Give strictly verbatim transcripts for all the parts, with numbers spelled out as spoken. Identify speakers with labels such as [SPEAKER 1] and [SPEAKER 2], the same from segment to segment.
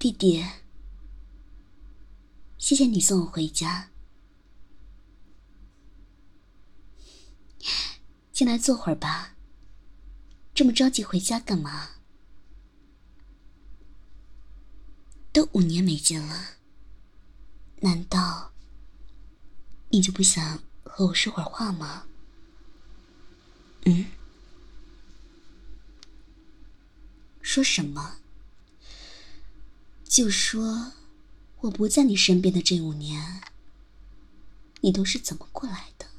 [SPEAKER 1] 弟弟，谢谢你送我回家。进来坐会儿吧，这么着急回家干嘛？都五年没见了，难道你就不想和我说会儿话吗？嗯？说什么？就说我不在你身边的这五年，你都是怎么过来的？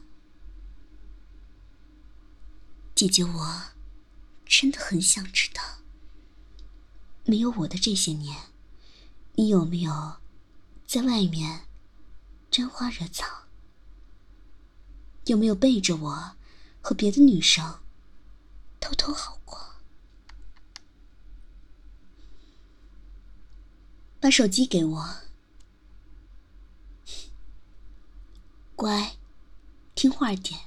[SPEAKER 1] 姐姐，我真的很想知道，没有我的这些年，你有没有在外面沾花惹草？有没有背着我和别的女生偷偷好过？把手机给我，乖，听话点。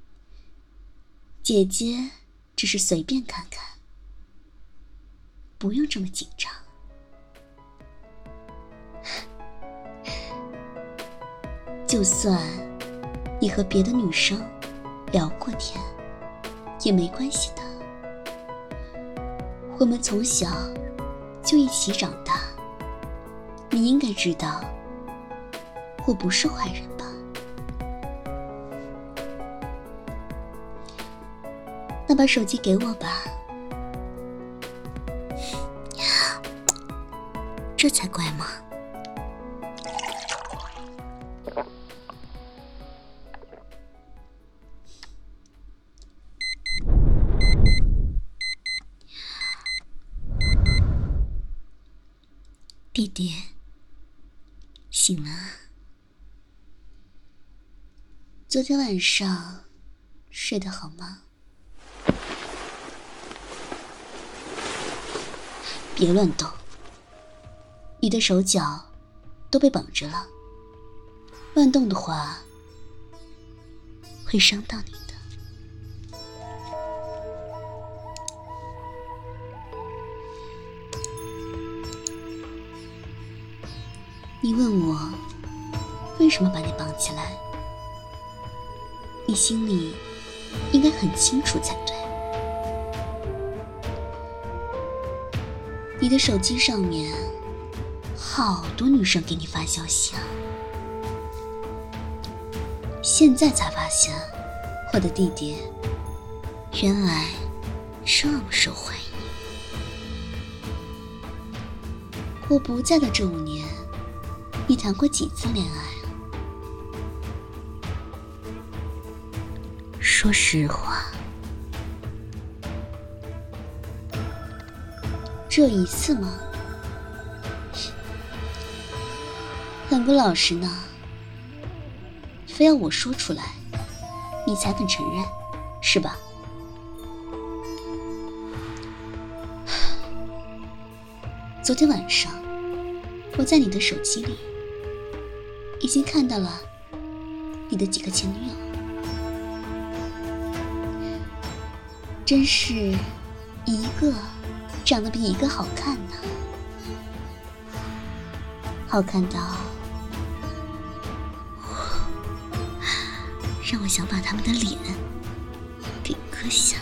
[SPEAKER 1] 姐姐只是随便看看，不用这么紧张。就算你和别的女生聊过天，也没关系的。我们从小就一起长大，你应该知道，我不是坏人吧？那把手机给我吧，这才乖嘛。弟弟，醒了。昨天晚上睡得好吗？别乱动，你的手脚都被绑着了，乱动的话会伤到你的。你问我为什么把你绑起来，你心里应该很清楚才对。你的手机上面好多女生给你发消息啊，现在才发现我的弟弟原来这么受欢迎。我不在的这五年，你谈过几次恋爱啊？说实话，只有一次吗？很不老实呢，非要我说出来，你才肯承认，是吧？昨天晚上，我在你的手机里已经看到了你的几个前女友，真是一个长得比一个好看呢，好看到让我想把他们的脸给割下。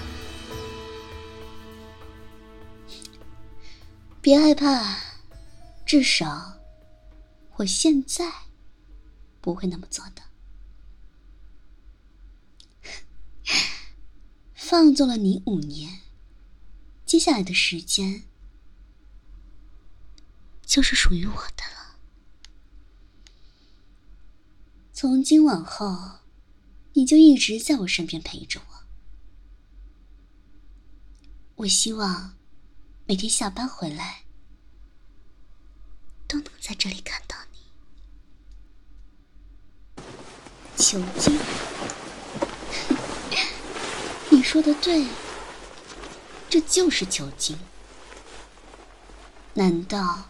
[SPEAKER 1] 别害怕，至少我现在不会那么做的。放纵了你五年，接下来的时间就是属于我的了。从今往后，你就一直在我身边陪着我。我希望每天下班回来都能在这里看到你。囚禁？你说的对，这就是囚禁。难道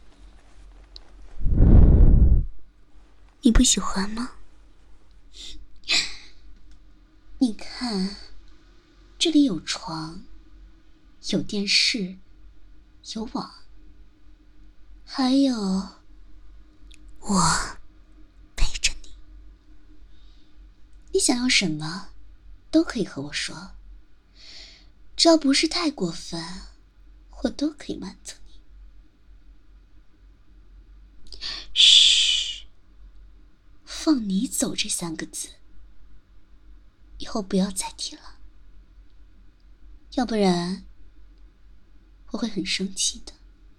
[SPEAKER 1] 你不喜欢吗？你看，这里有床，有电视，有网， 还有，我陪着你，你想要什么都可以和我说，只要不是太过分，我都可以满足你。嘘，放你走这三个字，以后不要再提了，要不然我会很生气的。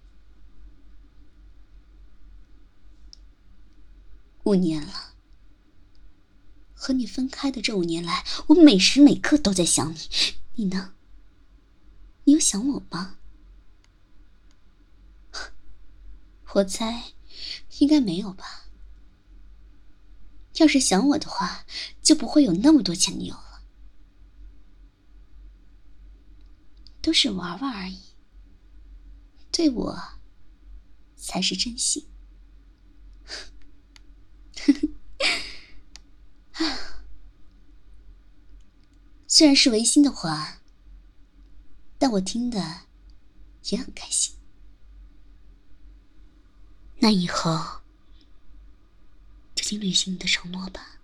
[SPEAKER 1] 五年了，和你分开的这五年来，我每时每刻都在想你，你呢？你有想我吗？我猜应该没有吧。要是想我的话，就不会有那么多前女友了。都是玩玩而已，对我才是真心。虽然是违心的话，但我听的也很开心。那以后就请履行你的承诺吧，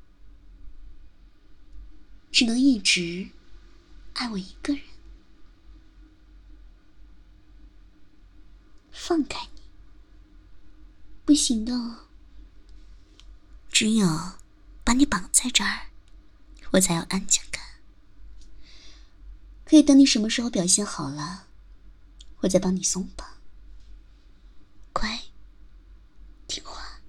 [SPEAKER 1] 只能一直爱我一个人。放开你不行的哦，只有把你绑在这儿，我才有安全感。可以等你什么时候表现好了，我再帮你松绑。乖，听话。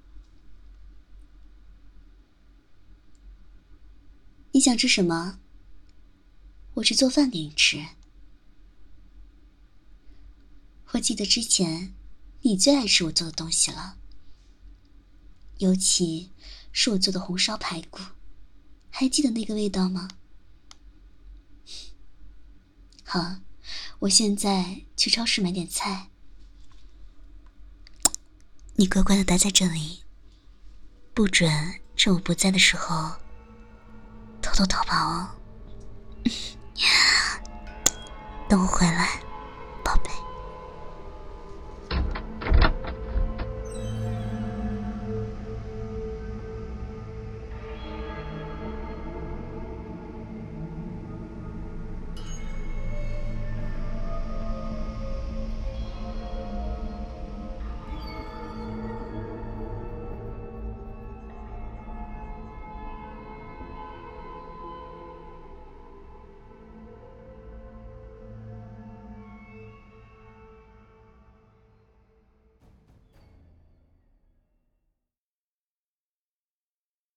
[SPEAKER 1] 你想吃什么？我去做饭给你吃。我记得之前你最爱吃我做的东西了，尤其是我做的红烧排骨，还记得那个味道吗？好，我现在去超市买点菜，你乖乖的待在这里，不准趁我不在的时候偷偷逃跑哦。等我回来，